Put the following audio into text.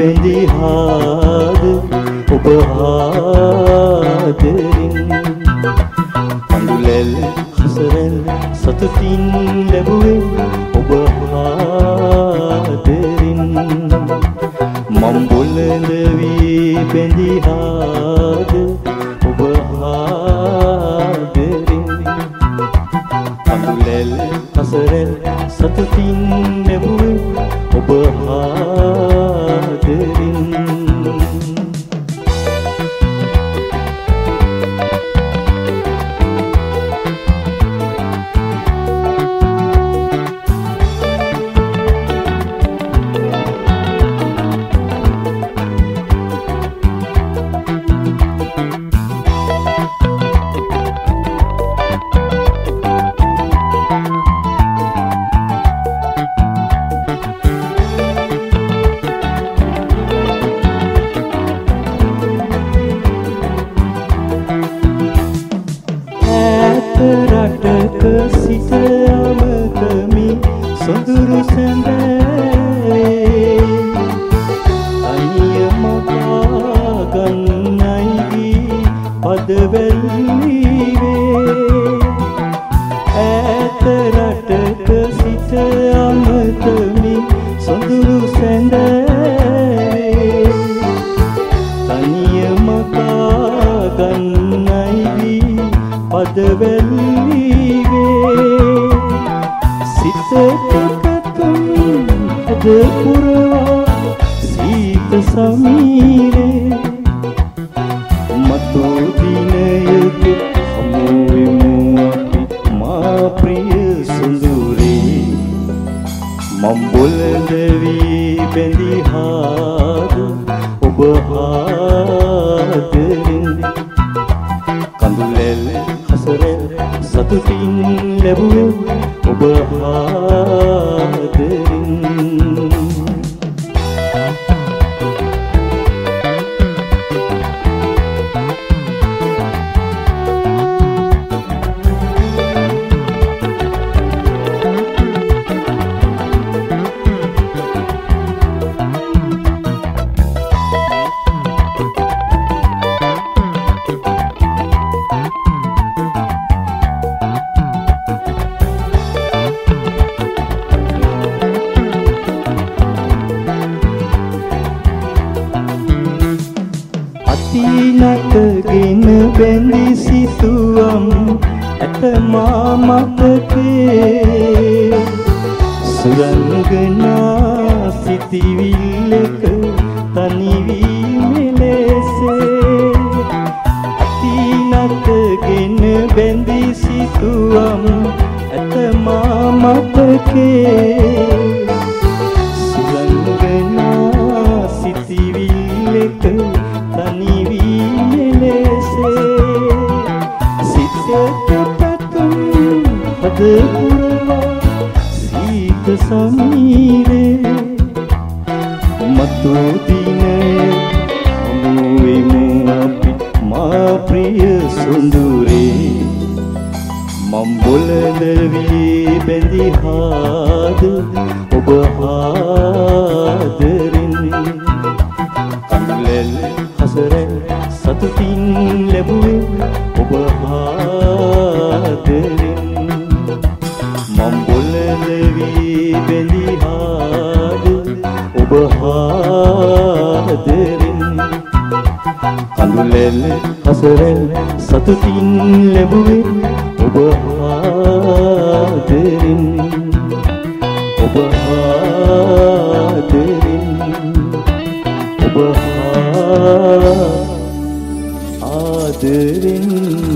බැඳිහාද ඔබ ආදරෙන් කඳුලැල් හසරැල් සතුටින් ලැබුවේ ඔබ ආදරෙන් මම් බොළඳ වී බැඳිහාද ඔබ ආදරෙන් කඳුලැල් හසරැල් සතුටින් ලැබුවේ ඔබ ආදරෙන් රටක සිට අමතමි සොඳුරු සැඳේ අයිය මකා ගන්නයි පදවැල්ලිවේ ඈත රටක සිට අමතමි සොඳුරු සැඳේ අයිය මකා ගන්නයි පදවැල්ලිවේ සිතට කතුම් ඇද පුරවා සීත සමීරේ මතෝ දිනයක හමුවෙමු අපි මා ප්‍රිය සුඳුරේ මම් බොළඳ වී බැඳිහාද ඔබ ආදරෙන් කඳුලැල් හසරැල් සතුටින් ලැබුවේ ඔබ ආදරෙන් අතිනටගෙන බැඳි සිතුවම් ඇත මා මතකේ සුරංගනා සිතිවිල්ලක තනි වී මෙලෙසේ අතිනටගෙන බැඳි සිතුවම් ඇත මා මතකේ සුරංගනා සිතිවිල්ලක තනි වී මෙලෙසේ සිතට පැතුම් හද පුරවා සීත සමීරේ මතු දිනය හමුවෙමු අපි මා ප්‍රිය සුඳුරේ මම් බොළඳ වී බැඳිහාද ඔබ ආදරෙන් කඳුලැල් හසරැල් සතුටින් ලැබුවේ ඔබ ආදරෙන් මම් බොළඳ වී බැඳිහාද ඔබ ආදරෙන් කඳුලැල් හසරැල් සතුටින් ලැබුවේ ඔබ ආදරෙන් ඔබ ආදරෙන් ඔබ ආදරෙන්